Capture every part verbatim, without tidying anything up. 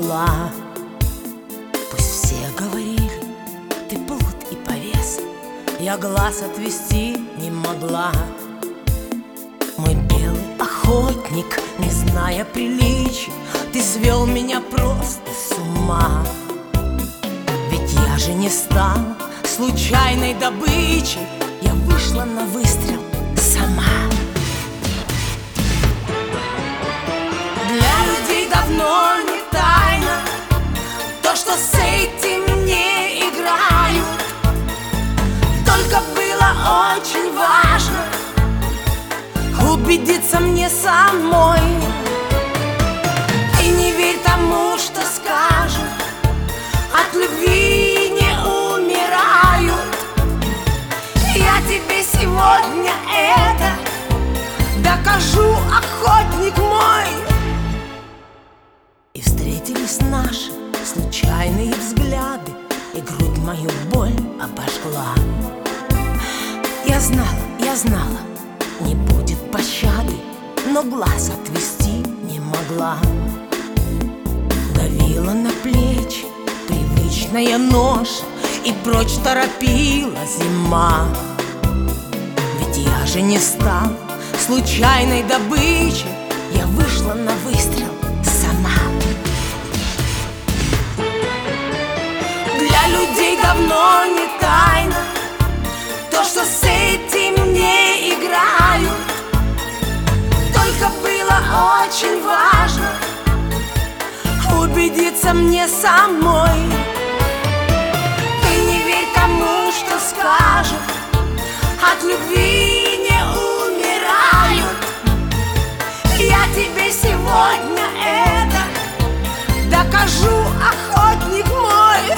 могла. Пусть все говорили, ты плут и повес, я глаз отвести не могла. Мой белый охотник, не зная приличий, ты свел меня просто с ума. Ведь я же не стала случайной добычей, я вышла на выстрел сама. Для людей давно не тайна то, что с этим не играю. Только было очень важно убедиться мне самой. И не верь тому, что скажут, от любви не умирают. Я тебе сегодня это докажу, охотник мой. И встретились наши случайные взгляды, и грудь мою боль обожгла. Я знала, я знала, не будет пощады, но глаз отвести не могла. Давила на плечи привычная ноша, и прочь торопила зима. Ведь я же не стала случайной добычей, я вышла на выстрел сама. Для людей давно не тайна то, что с этим не играют. Только было очень важно убедиться мне самой. Ты не верь тому, что скажут, от любви не умирают. Я тебе сегодня это докажу, охотник мой.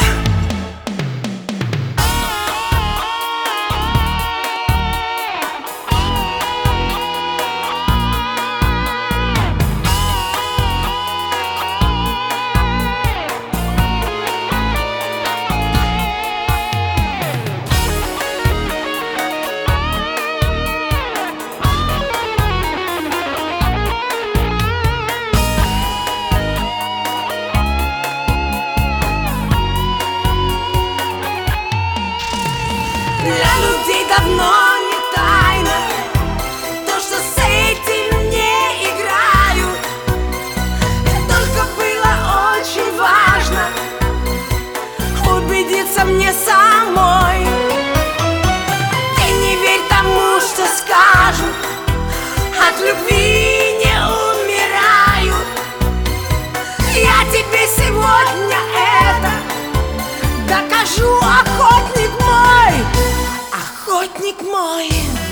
Для людей давно не тайна то, что с этим не играют. Только было очень важно убедиться мне самой. Ты не верь тому, что скажут, от любви не умирают. Я тебе сегодня это докажу, охотник мой. Охотник мой.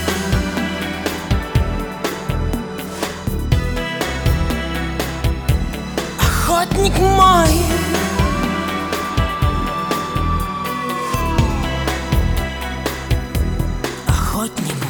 Охотник мой. Охотник